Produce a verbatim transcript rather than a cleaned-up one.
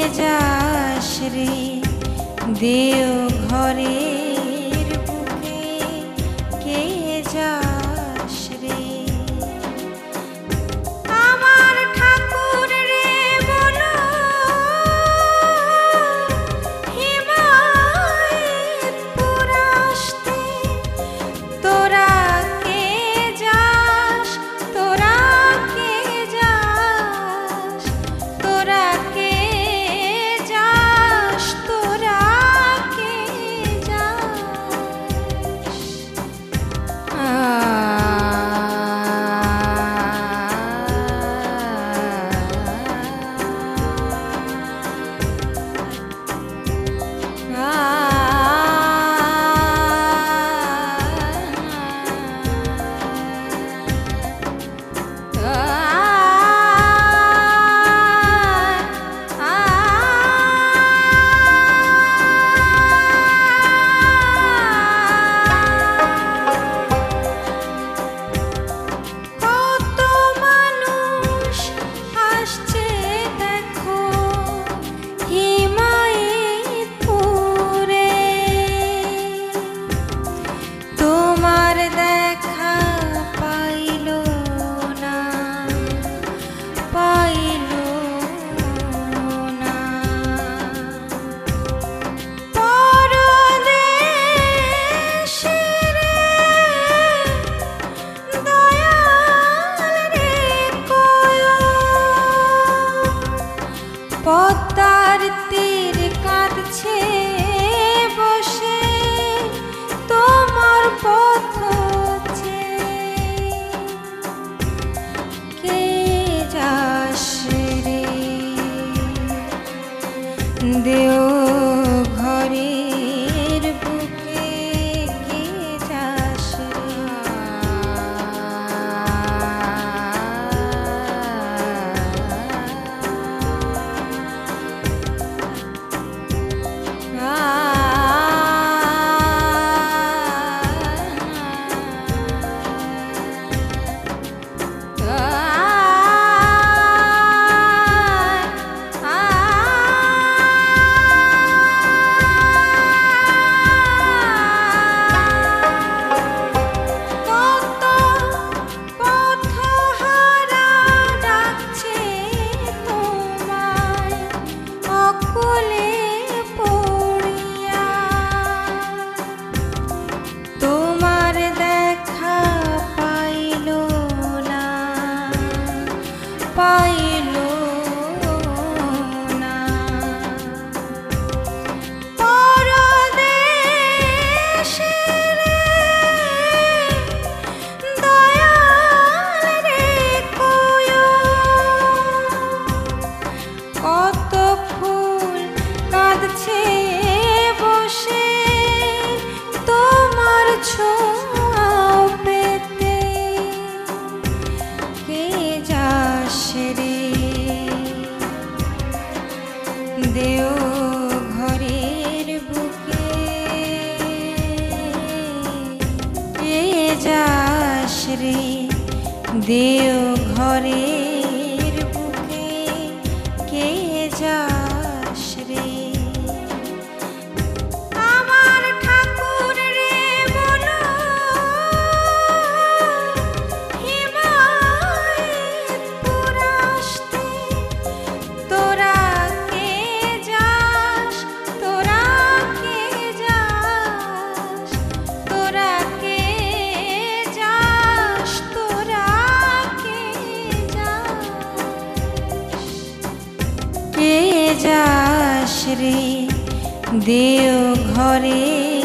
যাস রে দেও ঘরের বুকে কে যাস রে আমার ঠাকুর রে বলো হিমায়তপুর আসতে তোরা কে যাস তোরা কে যাস তোরা কে যাস তোরা কে যাস আ পদ্মার তীর কাঁদছে বসে তোমার পথ কে যাস রে দেও ঘরের বুকে কে যাস পাইল না পরদেশের দয়াল রে কয়ো কত ফুল কাঁদছে বসে তোমার ছোঁয়া পেতে কে যাস রে দেও ঘরের বুকে কে যাস রে দেও ঘরের বুকে কে যাস রে আমার ঠাকুর রে বলো হিমায়তপুর আসতে তোরা কে যাস তোরা কে যাস তোরা কে যাস তোরা কে যাস কে যাস রে দেও ঘরে